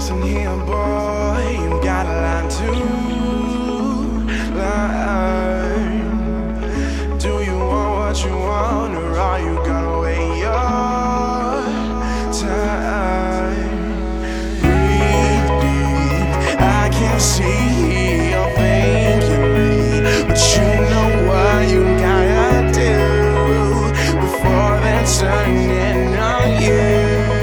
Listen here, boy, you got a lot to learn. Do you want what you want, or are you gonna wait your time? Breathe deep, I can see you're thinking me, but you know what you gotta do before they're turning on you.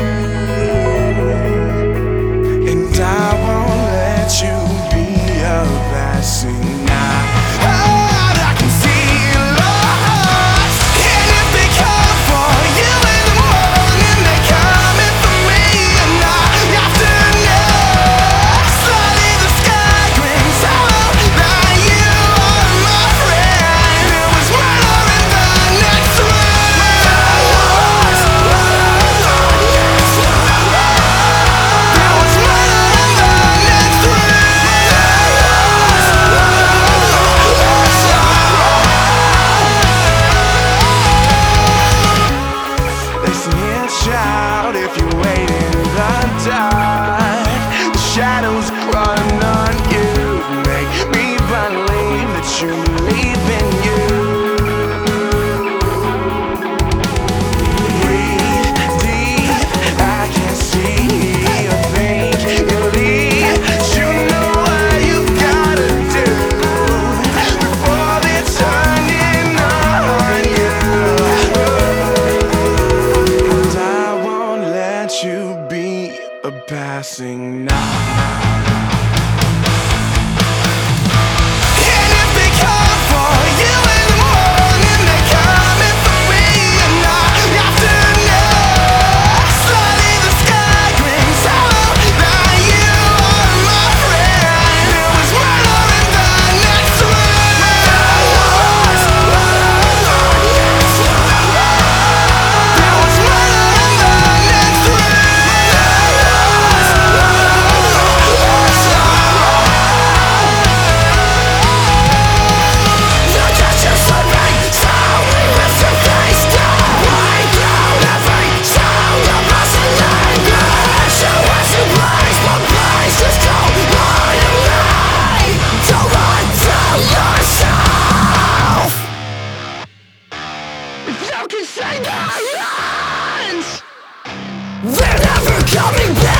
Shout if you wait in the dark. The shadows run on you, make me believe that you believe in you. Breathe deep, I can see you think you leave. You know what you gotta do before they're turning on you. You be a passing night. You can say that, they're never coming back.